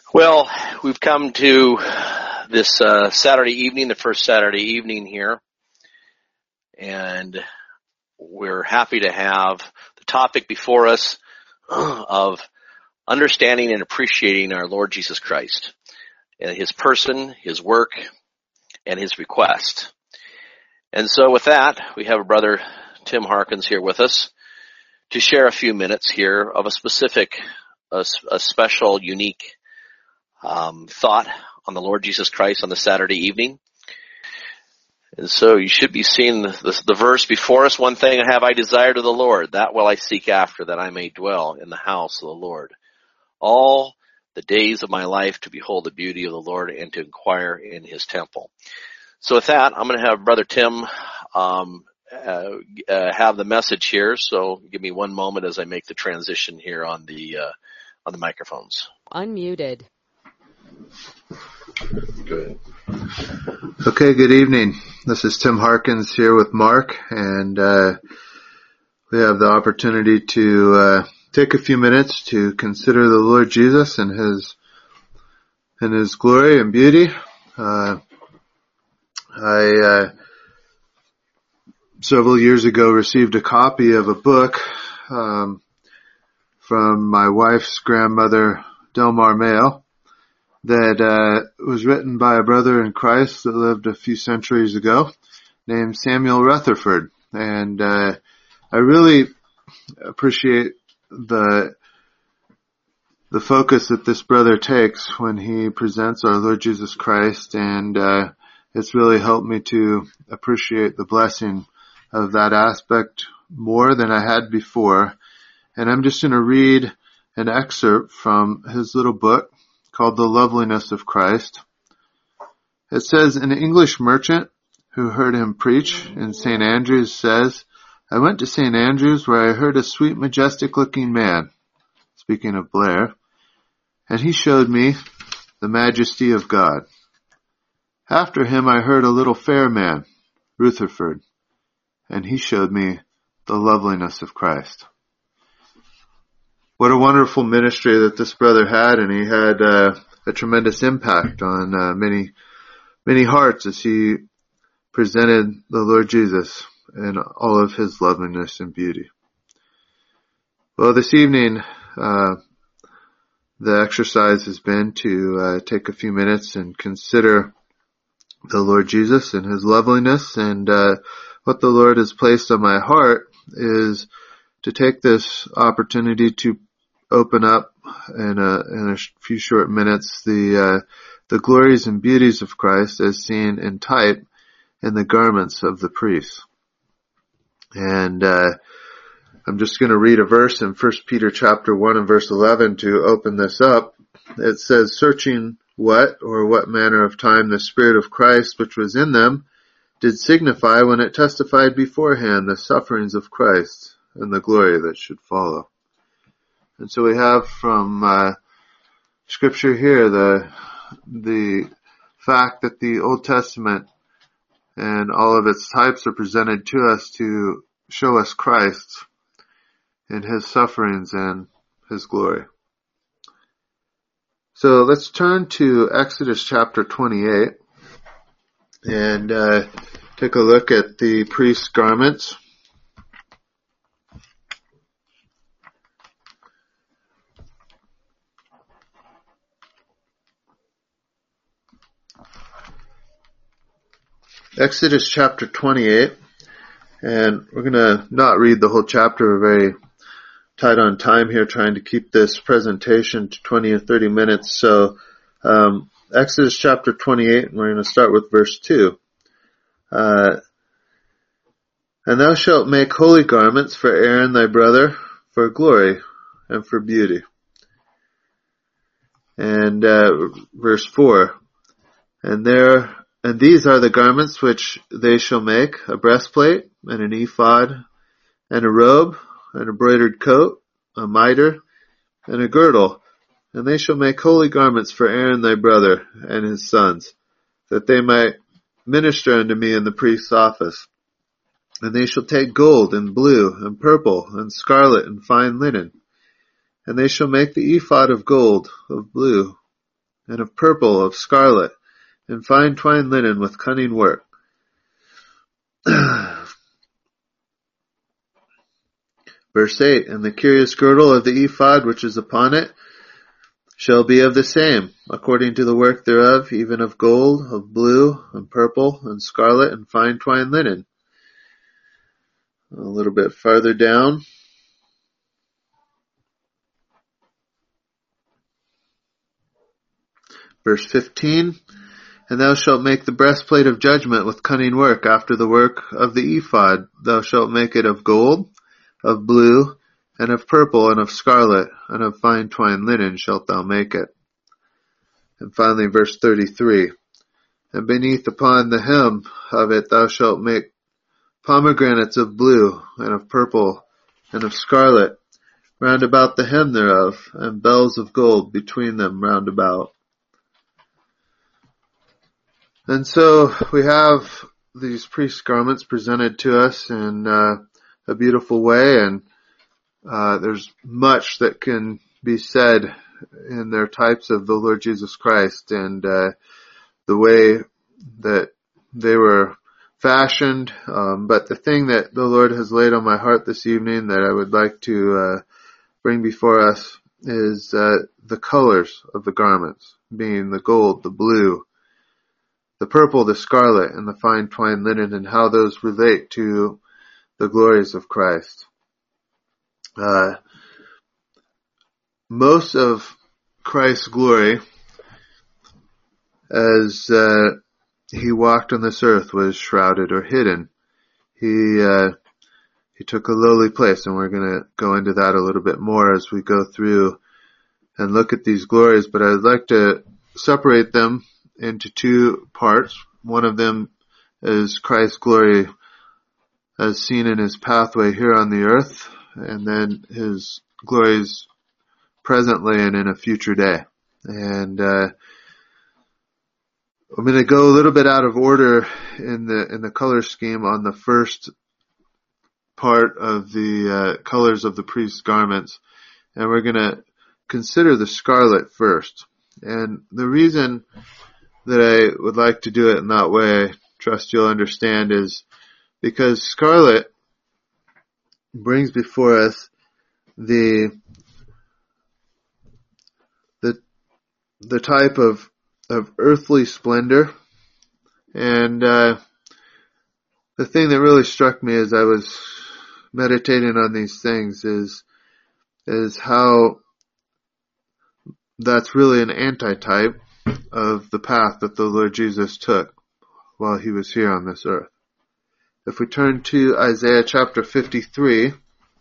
Well, we've come to this Saturday evening, the first Saturday evening here, and we're happy to have the topic before us of understanding and appreciating our Lord Jesus Christ, and His person, His work, and His request. And so with that, we have Brother Tim Harkins here with us to share a few minutes here of a specific, a special, unique thought on the Lord Jesus Christ on the Saturday evening. And so you should be seeing the verse before us. One thing have I desired of the Lord, that will I seek after, that I may dwell in the house of the Lord all the days of my life, to behold the beauty of the Lord and to inquire in His temple. So with that, I'm going to have Brother Tim have the message here. So give me one moment as I make the transition here on the microphones. Unmuted. Good. Okay, good evening. This is Tim Harkins here with Mark, and we have the opportunity to take a few minutes to consider the Lord Jesus and His glory and beauty. I several years ago received a copy of a book from my wife's grandmother, Delmar Mayo, that was written by a brother in Christ that lived a few centuries ago named Samuel Rutherford. And I really appreciate the focus that this brother takes when he presents our Lord Jesus Christ, and it's really helped me to appreciate the blessing of that aspect more than I had before. And I'm just going to read an excerpt from his little book called The Loveliness of Christ. It says, an English merchant who heard him preach in St. Andrews says, I went to St. Andrews where I heard a sweet, majestic-looking man, speaking of Blair, and he showed me the majesty of God. After him I heard a little fair man, Rutherford, and he showed me the loveliness of Christ. What a wonderful ministry that this brother had, and he had a tremendous impact on many hearts as he presented the Lord Jesus in all of His loveliness and beauty. Well, this evening, the exercise has been to take a few minutes and consider the Lord Jesus and His loveliness, and what the Lord has placed on my heart is to take this opportunity to open up in a few short minutes the glories and beauties of Christ as seen in type in the garments of the priests. And I'm just going to read a verse in 1 Peter chapter 1 and verse 11 to open this up. It says, searching what manner of time the Spirit of Christ which was in them did signify when it testified beforehand the sufferings of Christ and the glory that should follow. And so we have from Scripture here the fact that the Old Testament and all of its types are presented to us to show us Christ in His sufferings and His glory. So let's turn to Exodus chapter 28 and take a look at the priest's garments. Exodus chapter 28, and we're going to not read the whole chapter. We're very tight on time here, trying to keep this presentation to 20 or 30 minutes. So Exodus chapter 28, and we're going to start with verse 2. And thou shalt make holy garments for Aaron thy brother, for glory and for beauty. And verse 4, and these are the garments which they shall make, a breastplate, and an ephod, and a robe, and a broidered coat, a mitre, and a girdle. And they shall make holy garments for Aaron thy brother and his sons, that they might minister unto me in the priest's office. And they shall take gold, and blue, and purple, and scarlet, and fine linen. And they shall make the ephod of gold, of blue, and of purple, of scarlet, and fine twined linen with cunning work. Verse 8, and the curious girdle of the ephod which is upon it shall be of the same, according to the work thereof, even of gold, of blue, and purple, and scarlet, and fine twined linen. A little bit farther down. Verse 15, and thou shalt make the breastplate of judgment with cunning work after the work of the ephod. Thou shalt make it of gold, of blue, and of purple, and of scarlet, and of fine twined linen shalt thou make it. And finally, verse 33, and beneath upon the hem of it thou shalt make pomegranates of blue, and of purple, and of scarlet, round about the hem thereof, and bells of gold between them round about. And so we have these priest garments presented to us in a beautiful way, and there's much that can be said in their types of the Lord Jesus Christ and the way that they were fashioned. But the thing that the Lord has laid on my heart this evening that I would like to bring before us is the colors of the garments, being the gold, the blue, the purple, the scarlet, and the fine twined linen, and how those relate to the glories of Christ. Most of Christ's glory as he walked on this earth was shrouded or hidden. He took a lowly place, and we're going to go into that a little bit more as we go through and look at these glories, but I'd like to separate them into two parts. One of them is Christ's glory as seen in his pathway here on the earth, and then his glories presently and in a future day. And I'm going to go a little bit out of order in the color scheme on the first part of the colors of the priest's garments, and we're going to consider the scarlet first. And the reason that I would like to do it in that way, I trust you'll understand, is because scarlet brings before us the type of earthly splendor. And the thing that really struck me as I was meditating on these things is how that's really an antitype of the path that the Lord Jesus took while he was here on this earth. If we turn to Isaiah chapter 53,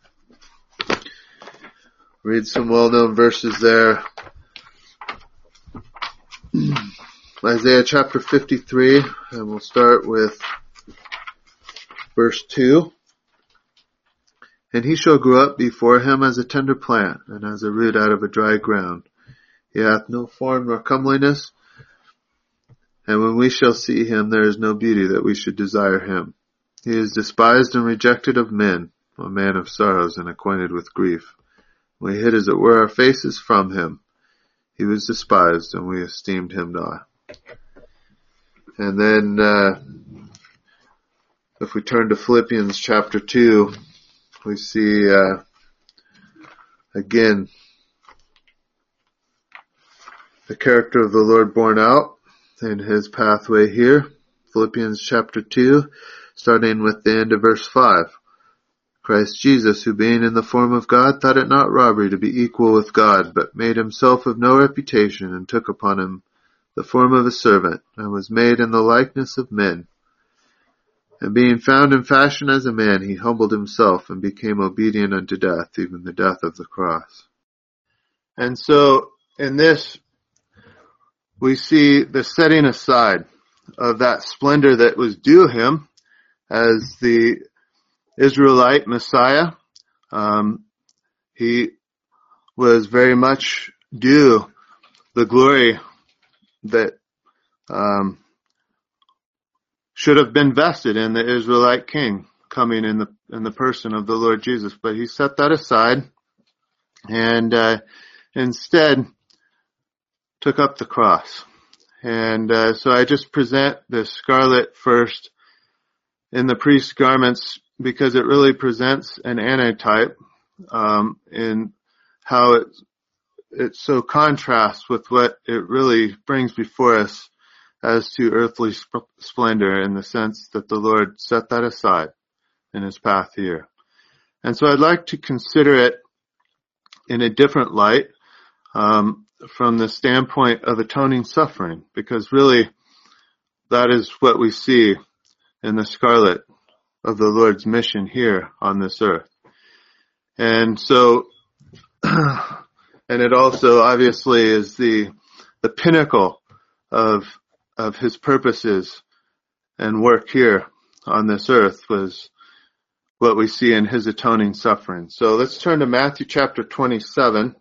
read some well-known verses there. Isaiah chapter 53, and we'll start with verse 2. And he shall grow up before him as a tender plant, and as a root out of a dry ground. He hath no form nor comeliness, and when we shall see him, there is no beauty that we should desire him. He is despised and rejected of men, a man of sorrows and acquainted with grief. We hid as it were our faces from him. He was despised, and we esteemed him not. And then, if we turn to Philippians chapter 2, we see, again, the character of the Lord borne out in his pathway here. Philippians chapter 2, starting with the end of verse 5. Christ Jesus, who being in the form of God, thought it not robbery to be equal with God, but made himself of no reputation, and took upon him the form of a servant, and was made in the likeness of men. And being found in fashion as a man, he humbled himself, and became obedient unto death, even the death of the cross. And so, in this, we see the setting aside of that splendor that was due him as the Israelite Messiah. He was very much due the glory that should have been vested in the Israelite king coming in the person of the Lord Jesus. But he set that aside, and instead took up the cross. And so I just present the scarlet first in the priest's garments because it really presents an antitype in how it so contrasts with what it really brings before us as to earthly splendor, in the sense that the Lord set that aside in his path here. And so I'd like to consider it in a different light, from the standpoint of atoning suffering, because really that is what we see in the scarlet of the Lord's mission here on this earth. And so, and it also obviously is the pinnacle of his purposes and work here on this earth, was what we see in his atoning suffering. So let's turn to Matthew chapter 27.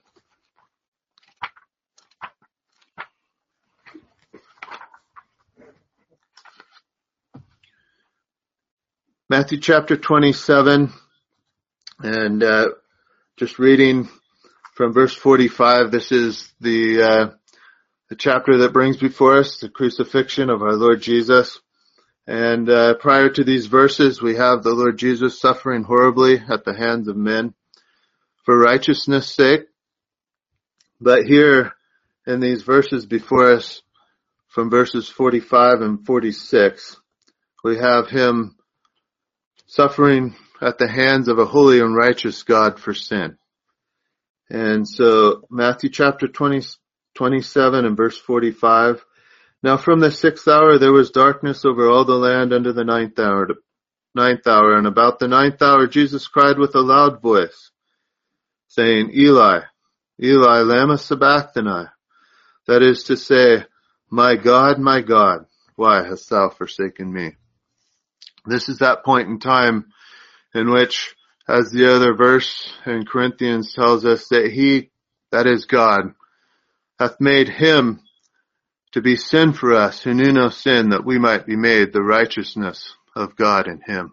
Matthew chapter 27, and just reading from verse 45. This is the chapter that brings before us the crucifixion of our Lord Jesus. And prior to these verses, we have the Lord Jesus suffering horribly at the hands of men for righteousness' sake. But here in these verses before us, from verses 45 and 46, we have him suffering at the hands of a holy and righteous God for sin. And so Matthew chapter 27 and verse 45. Now from the 6th hour there was darkness over all the land unto the 9th hour. And about the 9th hour Jesus cried with a loud voice, saying, Eli, Eli, lama sabachthani. That is to say, my God, why hast thou forsaken me? This is that point in time in which, as the other verse in Corinthians tells us, that he, that is God, hath made him to be sin for us who knew no sin, that we might be made the righteousness of God in him.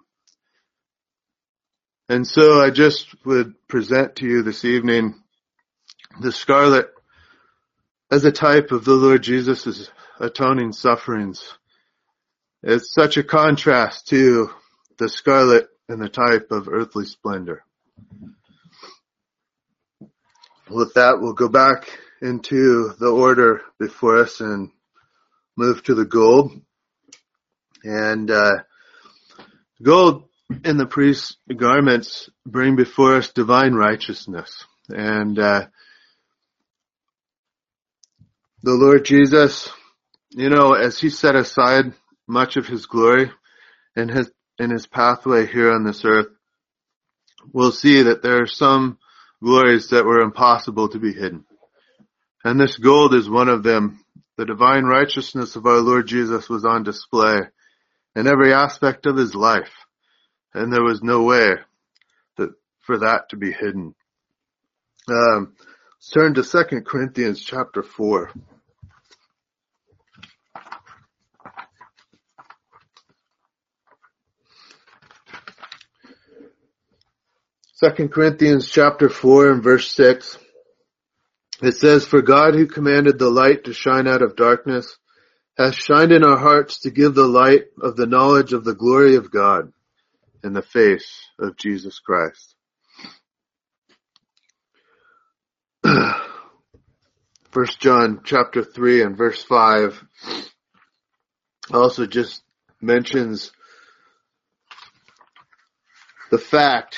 And so I just would present to you this evening the scarlet as a type of the Lord Jesus' atoning sufferings. It's such a contrast to the scarlet and the type of earthly splendor. With that, we'll go back into the order before us and move to the gold. And gold in the priest's garments bring before us divine righteousness. And the Lord Jesus, as he set aside much of his glory in his pathway here on this earth, we'll see that there are some glories that were impossible to be hidden. And this gold is one of them. The divine righteousness of our Lord Jesus was on display in every aspect of his life. And there was no way for that to be hidden. Let's turn to 2 Corinthians chapter 4. 2 Corinthians chapter 4 and verse 6. It says, For God who commanded the light to shine out of darkness hath shined in our hearts to give the light of the knowledge of the glory of God in the face of Jesus Christ. 1 John chapter 3 and verse 5 also just mentions the fact.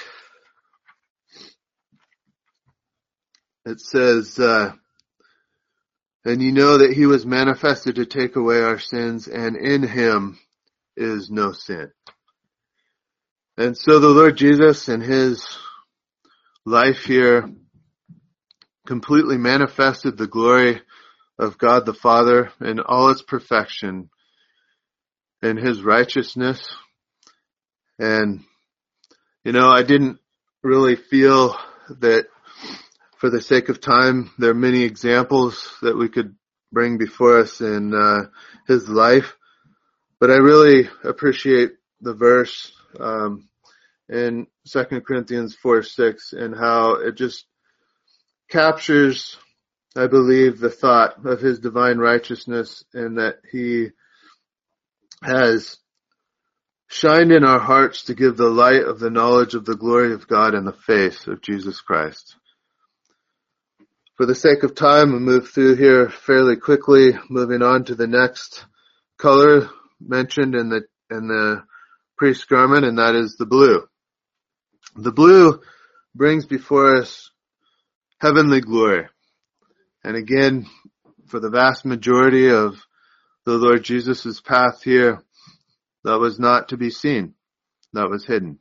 It says, and you know that he was manifested to take away our sins, and in him is no sin. And so the Lord Jesus in his life here completely manifested the glory of God the Father in all its perfection, in his righteousness. And, I didn't really feel that, for the sake of time, there are many examples that we could bring before us in his life. But I really appreciate the verse in 2 Corinthians 4:6 and how it just captures I believe the thought of his divine righteousness and that he has shined in our hearts to give the light of the knowledge of the glory of God in the face of Jesus Christ. For the sake of time, we'll move through here fairly quickly, moving on to the next color mentioned in the priest's garment, and that is the blue. The blue brings before us heavenly glory. And again, for the vast majority of the Lord Jesus' path here, that was not to be seen. That was hidden.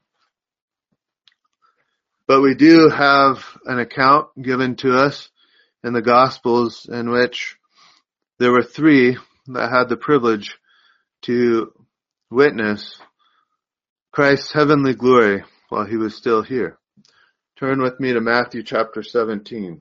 But we do have an account given to us in the Gospels in which there were three that had the privilege to witness Christ's heavenly glory while he was still here. Turn with me to Matthew chapter 17.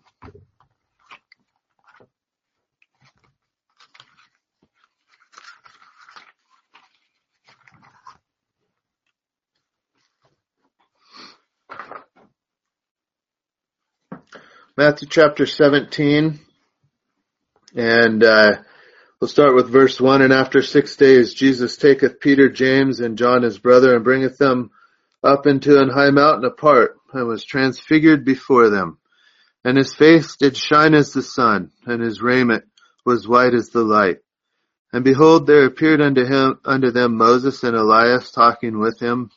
Matthew chapter 17, and we'll start with verse 1. And after 6 days Jesus taketh Peter, James, and John his brother, and bringeth them up into an high mountain apart, and was transfigured before them. And his face did shine as the sun, and his raiment was white as the light. And behold, there appeared unto them Moses and Elias talking with him.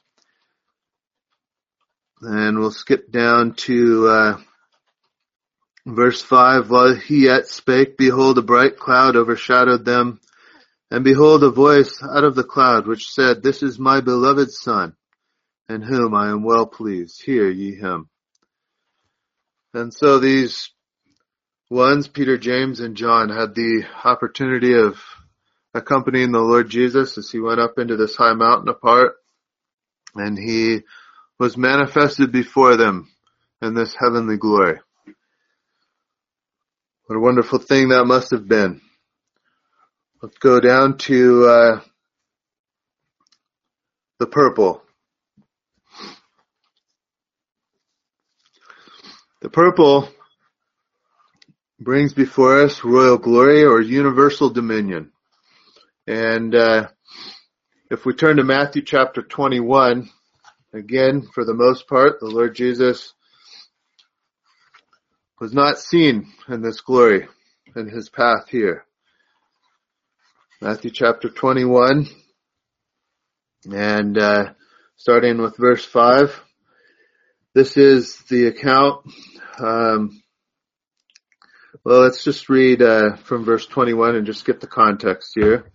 And we'll skip down to verse 5, while he yet spake, behold, a bright cloud overshadowed them, and behold, a voice out of the cloud, which said, This is my beloved Son, in whom I am well pleased. Hear ye him. And so these ones, Peter, James, and John, had the opportunity of accompanying the Lord Jesus as he went up into this high mountain apart, and he was manifested before them in this heavenly glory. What a wonderful thing that must have been. Let's go down to the purple. The purple brings before us royal glory or universal dominion. And if we turn to Matthew chapter 21, again, for the most part, the Lord Jesus was not seen in this glory in his path here. Matthew chapter 21, and starting with verse 5. This is the account. Well, let's just read from verse 21 and just get the context here.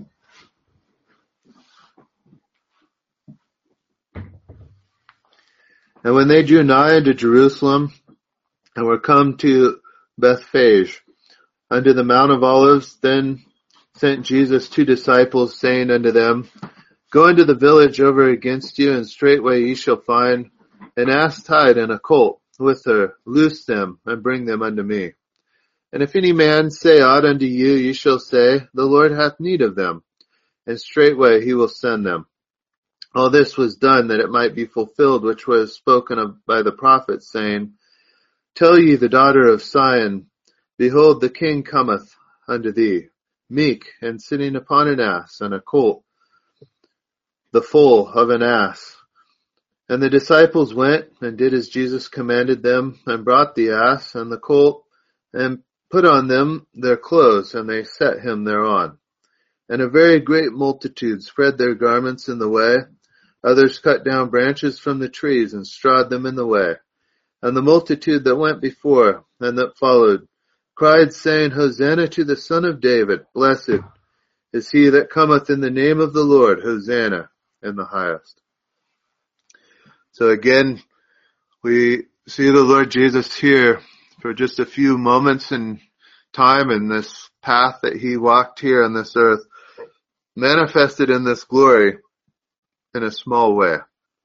And when they drew nigh unto Jerusalem, and were come to Bethphage, unto the Mount of Olives, then sent Jesus 2 disciples, saying unto them, Go into the village over against you, and straightway ye shall find an ass tied and a colt with her. Loose them, and bring them unto me. And if any man say aught unto you, ye shall say, The Lord hath need of them, and straightway he will send them. All this was done that it might be fulfilled, which was spoken of by the prophet, saying, Tell ye the daughter of Sion, Behold, the king cometh unto thee, meek, and sitting upon an ass, and a colt, the foal of an ass. And the disciples went, and did as Jesus commanded them, and brought the ass and the colt, and put on them their clothes, and they set him thereon. And a very great multitude spread their garments in the way. Others cut down branches from the trees, and strawed them in the way. And the multitude that went before and that followed cried, saying, Hosanna to the Son of David. Blessed is he that cometh in the name of the Lord. Hosanna in the highest. So again, we see the Lord Jesus here for just a few moments in time in this path that he walked here on this earth, manifested in this glory in a small way.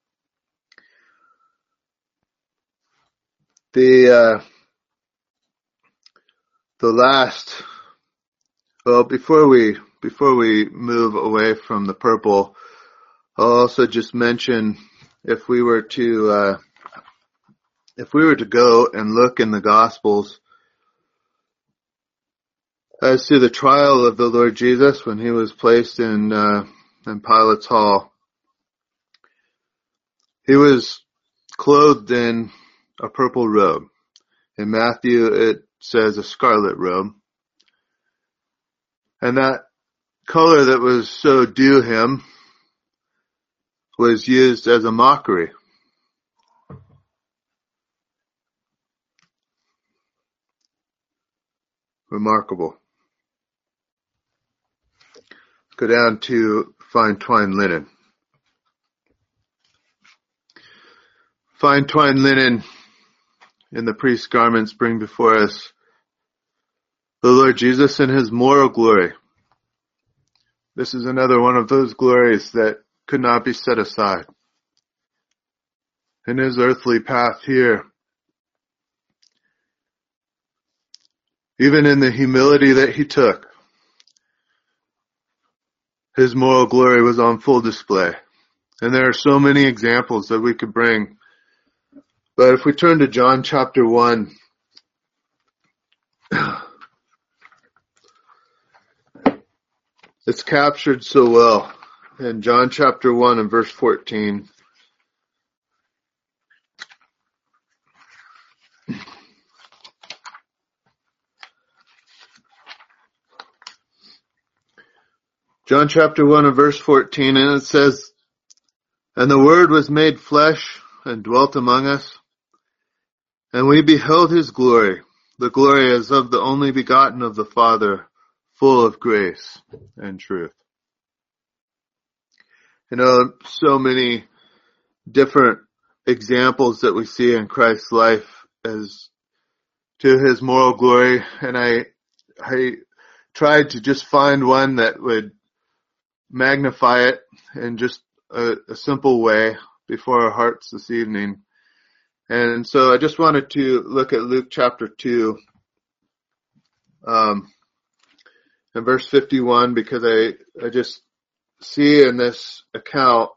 The last, well, before we move away from the purple, I'll also just mention if we were to go and look in the Gospels, As to the trial of the Lord Jesus when he was placed in Pilate's hall, he was clothed in a purple robe. In Matthew it says a scarlet robe. And that color that was so due him was used as a mockery. Remarkable. Go down to fine twined linen. Fine twined linen in the priest's garments bring before us the Lord Jesus in his moral glory. This is another one of those glories that could not be set aside. In his earthly path here, even in the humility that he took, his moral glory was on full display. And there are so many examples that we could bring. But if we turn to John chapter 1, it's captured so well in John chapter 1 and verse 14. John chapter 1 and verse 14, and it says, "And the Word was made flesh and dwelt among us, and we beheld his glory, the glory as of the only begotten of the Father, full of grace and truth." You know, so many different examples that we see in Christ's life as to his moral glory, and I tried to just find one that would magnify it in just a simple way before our hearts this evening. And so I just wanted to look at Luke chapter 2 and verse 51, because I just see in this account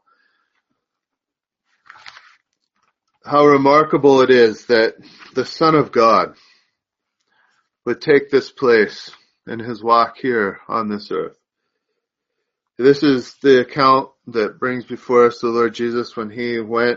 how remarkable it is that the Son of God would take this place in his walk here on this earth. This is the account that brings before us the Lord Jesus when he went,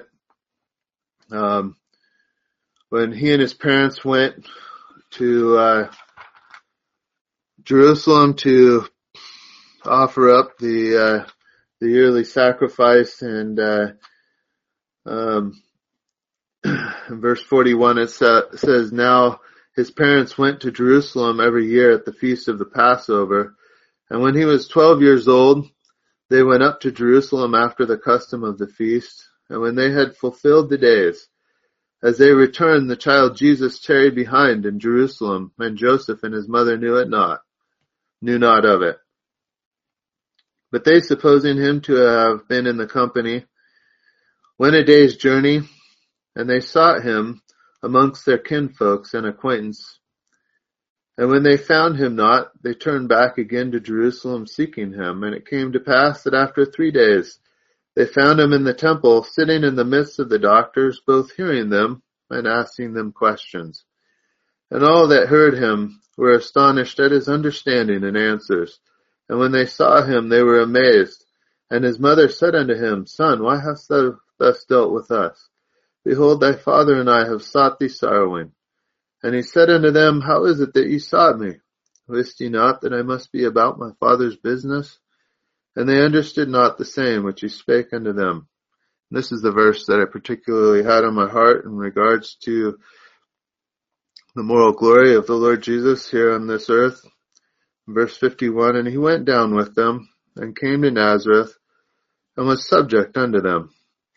when he and his parents went to Jerusalem to offer up the yearly sacrifice. And in verse 41 it says, "Now his parents went to Jerusalem every year at the feast of the Passover. And when he was 12 years old, they went up to Jerusalem after the custom of the feast. And when they had fulfilled the days, as they returned, the child Jesus tarried behind in Jerusalem, and Joseph and his mother knew not of it. But they, supposing him to have been in the company, went a day's journey, and they sought him amongst their kinfolks and acquaintance. And when they found him not, they turned back again to Jerusalem seeking him. And it came to pass that after 3 days they found him in the temple, sitting in the midst of the doctors, both hearing them and asking them questions. And all that heard him were astonished at his understanding and answers. And when they saw him, they were amazed. And his mother said unto him, Son, why hast thou thus dealt with us? Behold, thy father and I have sought thee sorrowing. And he said unto them, How is it that ye sought me? Wist ye not that I must be about my Father's business? And they understood not the saying which he spake unto them. And this is the verse that I particularly had on my heart in regards to the moral glory of the Lord Jesus here on this earth. Verse 51, And he went down with them, and came to Nazareth, and was subject unto them.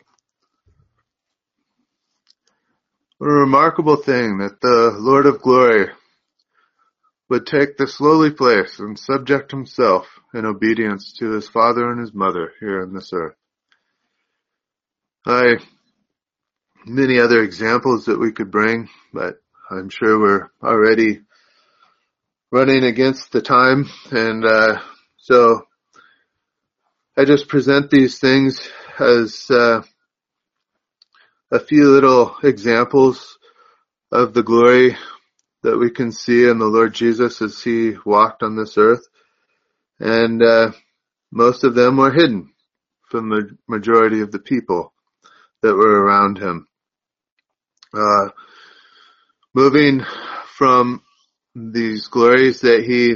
What a remarkable thing that the Lord of glory would take this lowly place and subject himself in obedience to his father and his mother here on this earth. Many other examples that we could bring, but I'm sure we're already running against the time, and so I just present these things as a few little examples of the glory that we can see in the Lord Jesus as he walked on this earth. And most of them were hidden from the majority of the people that were around him. Moving from these glories that he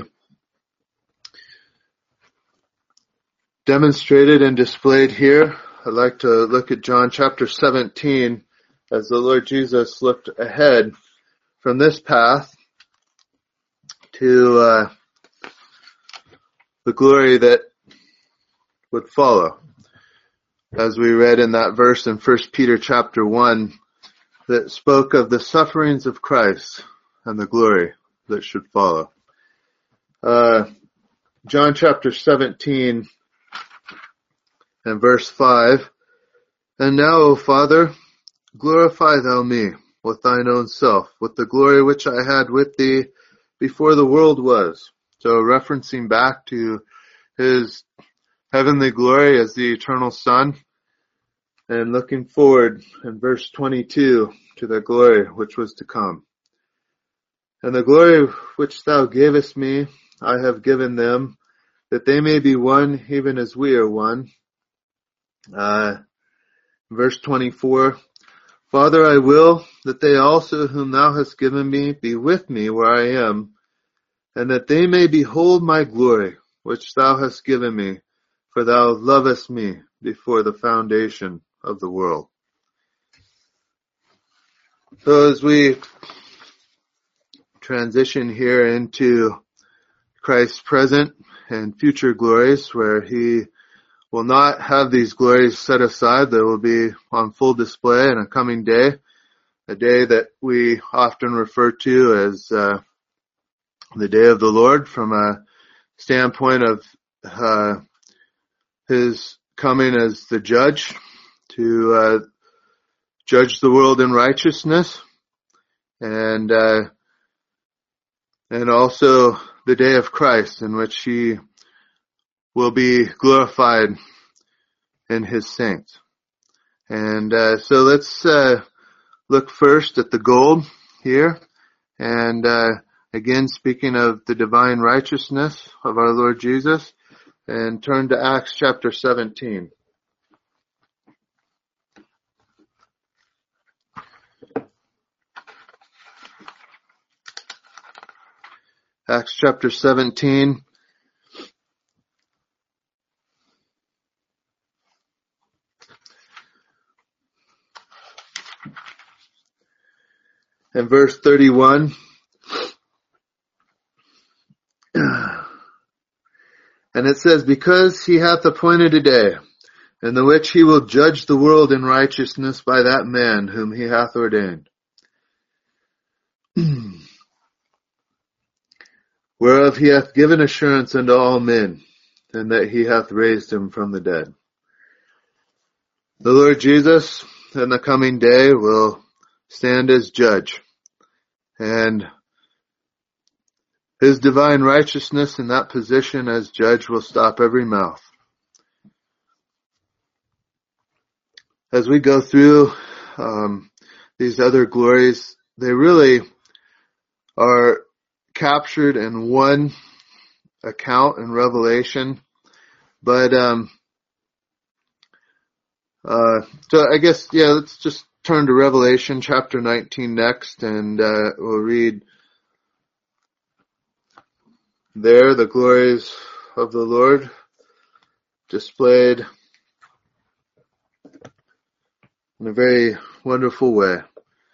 demonstrated and displayed here, I'd like to look at John chapter 17 as the Lord Jesus looked ahead from this path to the glory that would follow. As we read in that verse in 1 Peter chapter 1 that spoke of the sufferings of Christ and the glory that should follow. John chapter 17 and verse 5, "And now, O Father, glorify thou me with thine own self, with the glory which I had with thee before the world was." So referencing back to his heavenly glory as the eternal Son, and looking forward in verse 22 to the glory which was to come. "And the glory which thou gavest me, I have given them, that they may be one, even as we are one." Verse 24, "Father, I will that they also whom thou hast given me be with me where I am, and that they may behold my glory, which thou hast given me, for thou lovest me before the foundation of the world." So as we transition here into Christ's present and future glories, where he will not have these glories set aside, they will be on full display in a coming day, a day that we often refer to as the day of the Lord, from a standpoint of his coming as the judge to judge the world in righteousness, and also the day of Christ, in which he will be glorified in his saints. And so let's look first at the gold here, and again, speaking of the divine righteousness of our Lord Jesus, and turn to Acts chapter 17. Acts chapter 17. And verse 31. And it says, "Because he hath appointed a day, in the which he will judge the world in righteousness by that man whom he hath ordained. Whereof he hath given assurance unto all men, and that he hath raised him from the dead." The Lord Jesus in the coming day will stand as judge, and his divine righteousness in that position as judge will stop every mouth. As we go through these other glories, they really are captured in one account in Revelation. But so I guess, let's just turn to Revelation chapter 19 next, and we'll read there the glories of the Lord displayed in a very wonderful way.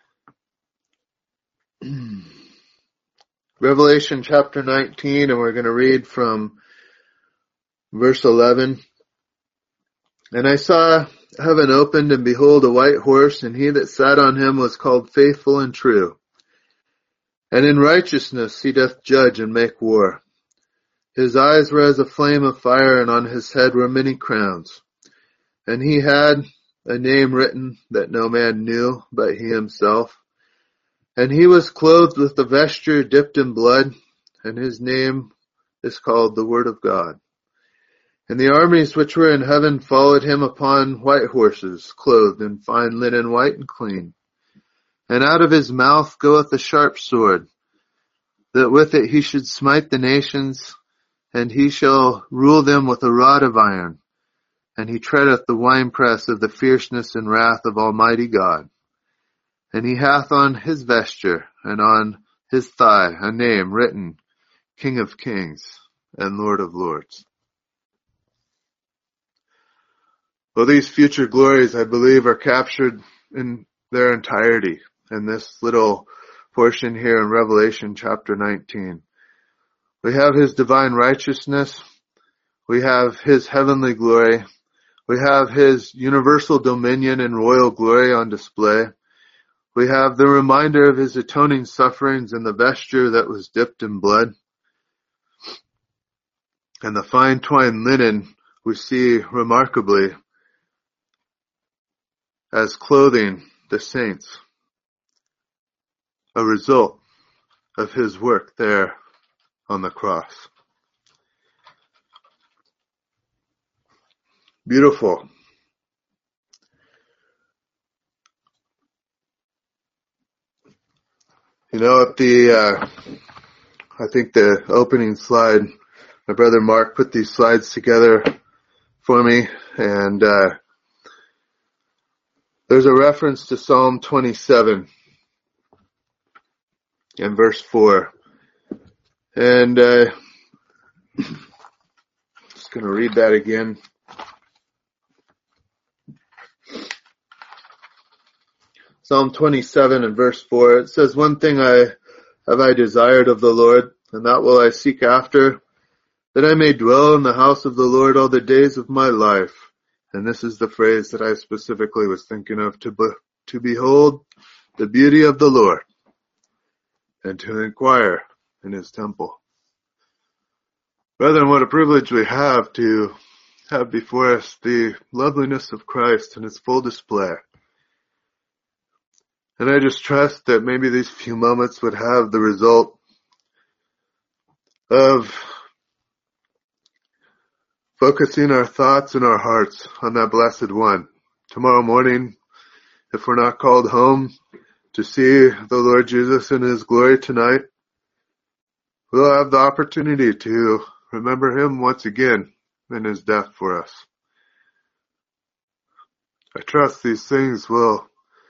Revelation chapter 19, and we're going to read from verse 11. "And I saw heaven opened, and behold, a white horse, and he that sat on him was called Faithful and True. And in righteousness he doth judge and make war. His eyes were as a flame of fire, and on his head were many crowns. And he had a name written that no man knew but he himself. And he was clothed with a vesture dipped in blood, and his name is called the Word of God. And the armies which were in heaven followed him upon white horses, clothed in fine linen, white and clean. And out of his mouth goeth a sharp sword, that with it he should smite the nations, and he shall rule them with a rod of iron, and he treadeth the winepress of the fierceness and wrath of Almighty God. And he hath on his vesture and on his thigh a name written, King of Kings and Lord of Lords. Well, these future glories, I believe, are captured in their entirety in this little portion here in Revelation chapter 19. We have his divine righteousness. We have his heavenly glory. We have his universal dominion and royal glory on display. We have the reminder of his atoning sufferings in the vesture that was dipped in blood. And the fine twined linen we see remarkably as clothing the saints, a result of his work there on the cross. Beautiful. You know, at I think the opening slide, my brother Mark put these slides together for me, and there's a reference to Psalm 27 in verse 4. And just going to read that again. Psalm 27 and verse 4, it says, One thing have I desired of the Lord, and that will I seek after, that I may dwell in the house of the Lord all the days of my life. And this is the phrase that I specifically was thinking of, to behold the beauty of the Lord, and to inquire in his temple. Brethren, what a privilege we have to have before us the loveliness of Christ in its full display. And I just trust that maybe these few moments would have the result of focusing our thoughts and our hearts on that blessed one. Tomorrow morning, if we're not called home to see the Lord Jesus in his glory tonight, we'll have the opportunity to remember him once again in his death for us. I trust these things will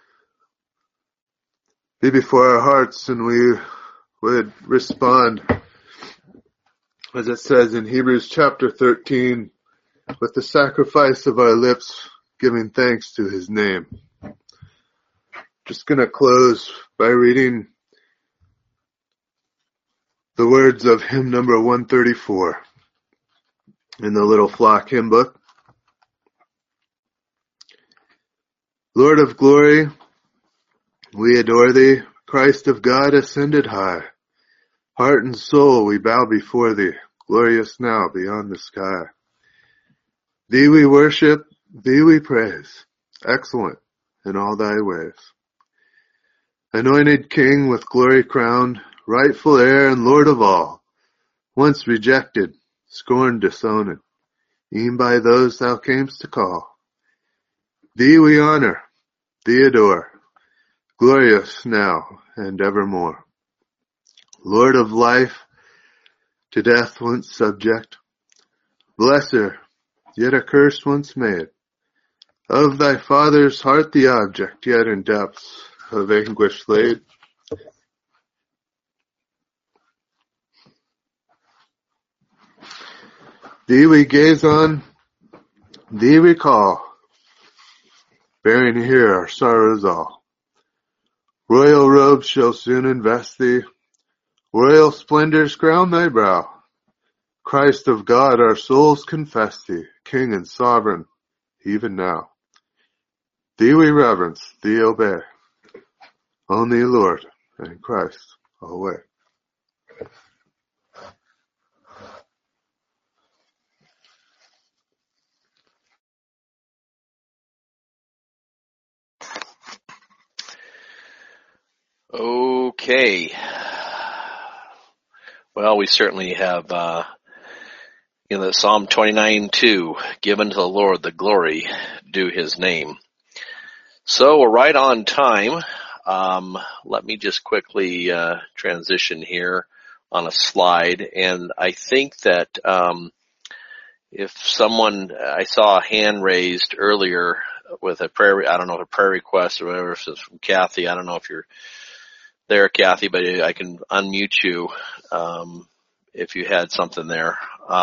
be before our hearts, and we would respond, as it says in Hebrews chapter 13, with the sacrifice of our lips, giving thanks to his name. Just going to close by reading the words of hymn number 134 in the Little Flock hymn book. Lord of glory, we adore thee, Christ of God ascended high. Heart and soul we bow before thee, glorious now beyond the sky. Thee we worship, thee we praise, excellent in all thy ways. Anointed King with glory crowned, rightful heir and Lord of all, once rejected, scorned, disowned, e'en by those thou camest to call. Thee we honor, thee adore, glorious now and evermore. Lord of life, to death once subject, blesser, yet accursed once made, of thy Father's heart the object, yet in depths of anguish laid. Thee we gaze on, thee we call, bearing here our sorrows all. Royal robes shall soon invest thee, royal splendors crown thy brow. Christ of God, our souls confess thee, King and Sovereign, even now. Thee we reverence, thee obey, only Lord and Christ alway. Okay. Well, we certainly have, in the Psalm 29:2, given to the Lord the glory due his name. So we're right on time. Let me just quickly transition here. on a slide. And I think that if someone, I saw a hand raised earlier with a prayer, I don't know if a prayer request or whatever, if it's from Kathy. I don't know if you're there, Kathy, but I can unmute you if you had something there.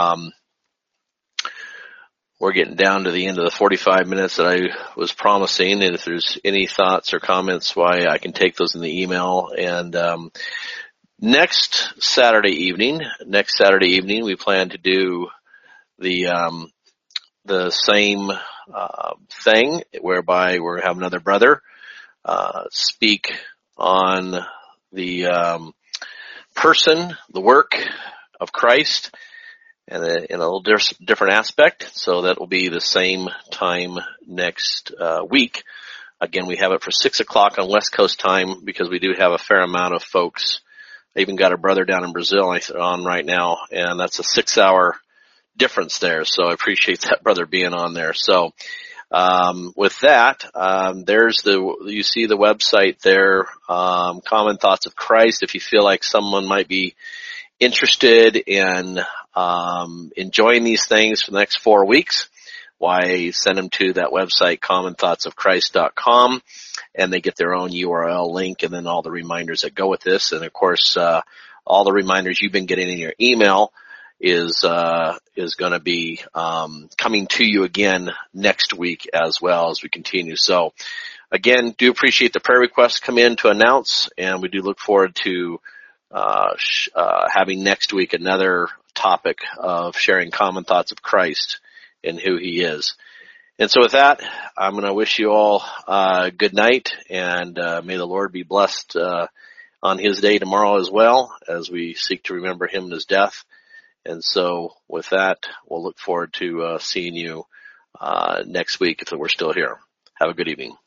We're getting down to the end of the 45 minutes that I was promising, and if there's any thoughts or comments, why I can take those in the email. And next Saturday evening, we plan to do the same thing, whereby we're having another brother speak on the person, the work of Christ, and in a little different aspect. So that will be the same time next week. Again, we have it for 6 o'clock on West Coast time because we do have a fair amount of folks. I even got a brother down in Brazil on right now, and that's a 6-hour difference there. So I appreciate that brother being on there. So with that, you see the website there, Common Thoughts of Christ. If you feel like someone might be interested in enjoying these things for the next 4 weeks, why send them to that website, commonthoughtsofchrist.com, and they get their own URL link and then all the reminders that go with this. And of course, all the reminders you've been getting in your email is going to be coming to you again next week as well as we continue. So again, do appreciate the prayer requests come in to announce, and we do look forward to having next week another topic of sharing common thoughts of Christ and who he is. And so with that, I'm going to wish you all good night, and may the Lord be blessed on his day tomorrow as well, as we seek to remember him and his death. And so with that, we'll look forward to seeing you next week if we're still here. Have a good evening.